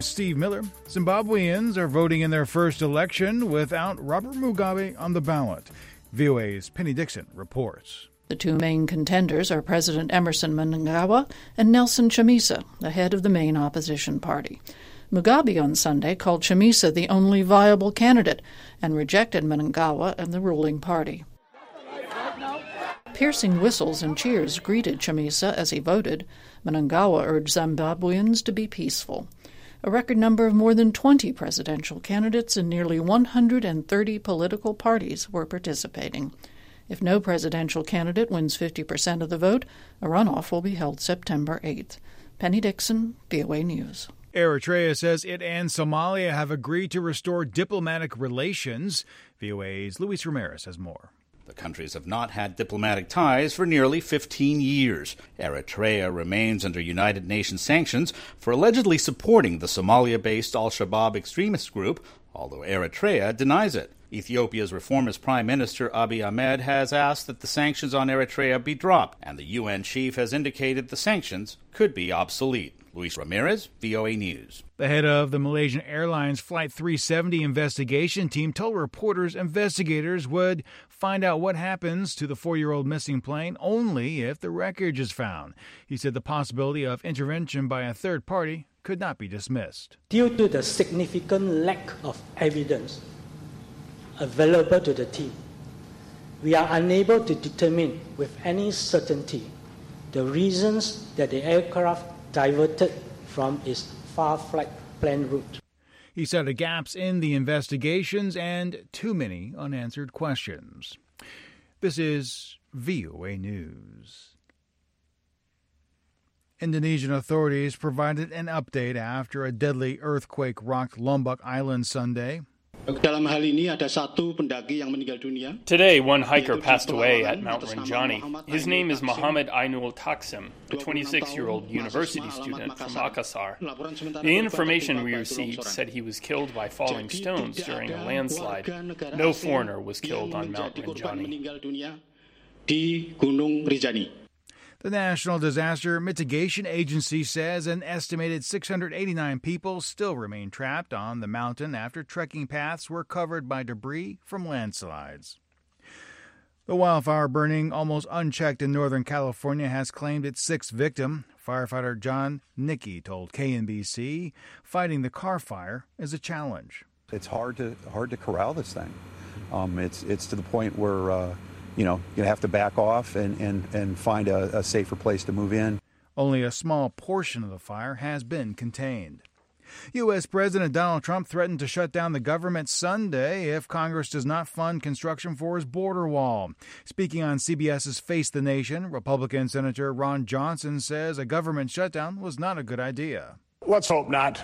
Steve Miller. Zimbabweans are voting in their first election without Robert Mugabe on the ballot. VOA's Penny Dixon reports. The two main contenders are President Emmerson Mnangagwa and Nelson Chamisa, the head of the main opposition party. Mugabe on Sunday called Chamisa the only viable candidate and rejected Mnangagwa and the ruling party. Piercing whistles and cheers greeted Chamisa as he voted. Mnangagwa urged Zimbabweans to be peaceful. A record number of more than 20 presidential candidates and nearly 130 political parties were participating. If no presidential candidate wins 50% of the vote, a runoff will be held September 8th. Penny Dixon, VOA News. Eritrea says it and Somalia have agreed to restore diplomatic relations. VOA's Luis Ramirez has more. The countries have not had diplomatic ties for nearly 15 years. Eritrea remains under United Nations sanctions for allegedly supporting the Somalia-based al-Shabaab extremist group, although Eritrea denies it. Ethiopia's reformist Prime Minister Abiy Ahmed has asked that the sanctions on Eritrea be dropped, and the UN chief has indicated the sanctions could be obsolete. Luis Ramirez, VOA News. The head of the Malaysian Airlines Flight 370 investigation team told reporters investigators would find out what happens to the 4-year-old missing plane only if the wreckage is found. He said the possibility of intervention by a third party could not be dismissed. Due to the significant lack of evidence available to the team, we are unable to determine with any certainty the reasons that the aircraft diverted from its far flight plan route. He cited gaps in the investigations and too many unanswered questions. This is VOA News. Indonesian authorities provided an update after a deadly earthquake rocked Lombok Island Sunday. Today, one hiker passed away at Mount Rinjani. His name is Muhammad Ainul Taksim, a 26-year-old university student from Makassar. The information we received said he was killed by falling stones during a landslide. No foreigner was killed on Mount Rinjani. The National Disaster Mitigation Agency says an estimated 689 people still remain trapped on the mountain after trekking paths were covered by debris from landslides. The wildfire burning almost unchecked in Northern California has claimed its 6th victim. Firefighter John Nicky told KNBC fighting the car fire is a challenge. It's hard to corral this thing. It's to the point where you have to back off and find a safer place to move in. Only a small portion of the fire has been contained. U.S. President Donald Trump threatened to shut down the government Sunday if Congress does not fund construction for his border wall. Speaking on CBS's Face the Nation, Republican Senator Ron Johnson says a government shutdown was not a good idea. Let's hope not.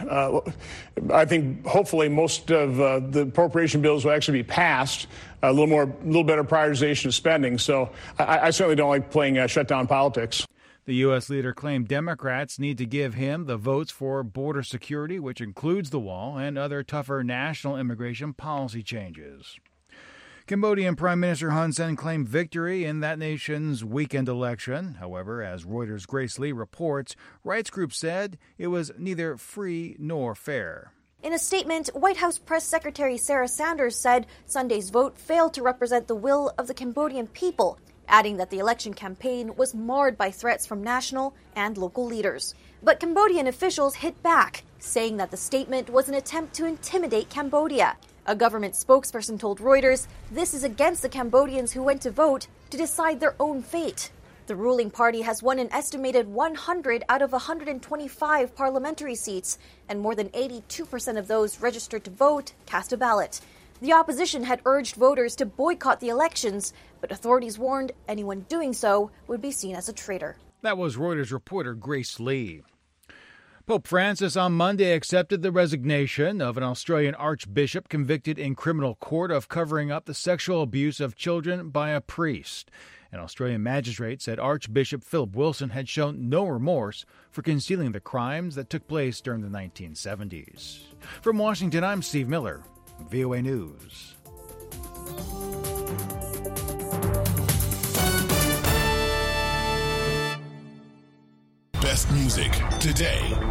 I think hopefully most of the appropriation bills will actually be passed. A little better prioritization of spending. So I certainly don't like playing shutdown politics. The U.S. leader claimed Democrats need to give him the votes for border security, which includes the wall, and other tougher national immigration policy changes. Cambodian Prime Minister Hun Sen claimed victory in that nation's weekend election. However, as Reuters' Grace Lee reports, rights groups said it was neither free nor fair. In a statement, White House Press Secretary Sarah Sanders said Sunday's vote failed to represent the will of the Cambodian people, adding that the election campaign was marred by threats from national and local leaders. But Cambodian officials hit back, saying that the statement was an attempt to intimidate Cambodia. A government spokesperson told Reuters this is against the Cambodians who went to vote to decide their own fate. The ruling party has won an estimated 100 out of 125 parliamentary seats, and more than 82% of those registered to vote cast a ballot. The opposition had urged voters to boycott the elections, but authorities warned anyone doing so would be seen as a traitor. That was Reuters reporter Grace Lee. Pope Francis on Monday accepted the resignation of an Australian archbishop convicted in criminal court of covering up the sexual abuse of children by a priest. An Australian magistrate said Archbishop Philip Wilson had shown no remorse for concealing the crimes that took place during the 1970s. From Washington, I'm Steve Miller, VOA News. Best music today.